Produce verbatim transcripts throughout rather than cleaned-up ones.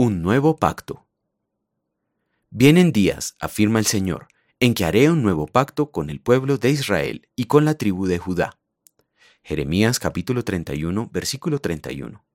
Un nuevo pacto. Vienen días, afirma el Señor, en que haré un nuevo pacto con el pueblo de Israel y con la tribu de Judá. Jeremías capítulo treinta y uno, versículo treinta y uno.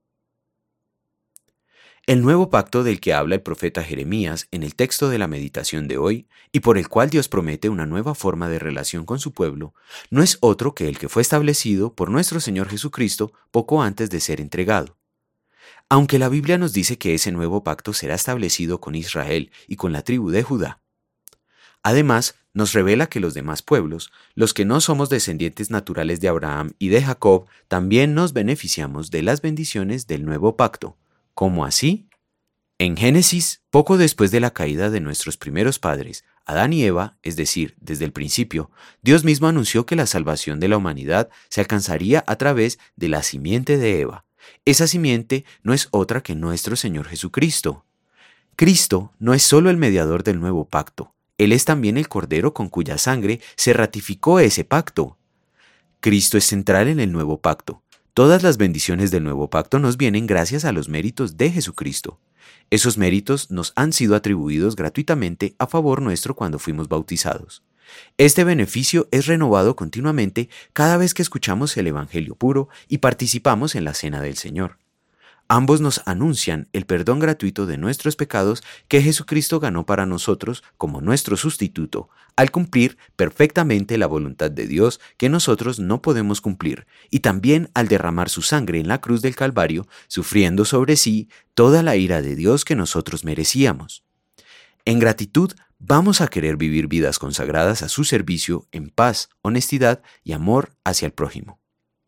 El nuevo pacto del que habla el profeta Jeremías en el texto de la meditación de hoy, y por el cual Dios promete una nueva forma de relación con su pueblo, no es otro que el que fue establecido por nuestro Señor Jesucristo poco antes de ser entregado. Aunque la Biblia nos dice que ese nuevo pacto será establecido con Israel y con la tribu de Judá. Además, nos revela que los demás pueblos, los que no somos descendientes naturales de Abraham y de Jacob, también nos beneficiamos de las bendiciones del nuevo pacto. ¿Cómo así? En Génesis, poco después de la caída de nuestros primeros padres, Adán y Eva, es decir, desde el principio, Dios mismo anunció que la salvación de la humanidad se alcanzaría a través de la simiente de Eva. Esa simiente no es otra que nuestro Señor Jesucristo. Cristo no es solo el mediador del nuevo pacto, Él es también el Cordero con cuya sangre se ratificó ese pacto. Cristo es central en el nuevo pacto. Todas las bendiciones del nuevo pacto nos vienen gracias a los méritos de Jesucristo. Esos méritos nos han sido atribuidos gratuitamente a favor nuestro cuando fuimos bautizados. Este beneficio es renovado continuamente cada vez que escuchamos el Evangelio puro y participamos en la cena del Señor. Ambos nos anuncian el perdón gratuito de nuestros pecados que Jesucristo ganó para nosotros como nuestro sustituto, al cumplir perfectamente la voluntad de Dios que nosotros no podemos cumplir, y también al derramar su sangre en la cruz del Calvario, sufriendo sobre sí toda la ira de Dios que nosotros merecíamos. En gratitud, vamos a querer vivir vidas consagradas a su servicio en paz, honestidad y amor hacia el prójimo.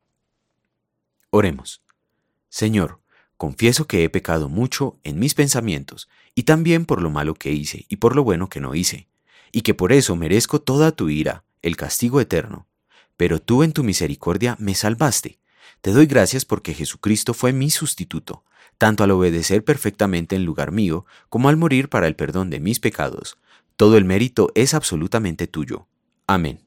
Oremos. Señor, confieso que he pecado mucho en mis pensamientos, y también por lo malo que hice y por lo bueno que no hice, y que por eso merezco toda tu ira, el castigo eterno. Pero tú en tu misericordia me salvaste. Te doy gracias porque Jesucristo fue mi sustituto, tanto al obedecer perfectamente en lugar mío, como al morir para el perdón de mis pecados. Todo el mérito es absolutamente tuyo. Amén.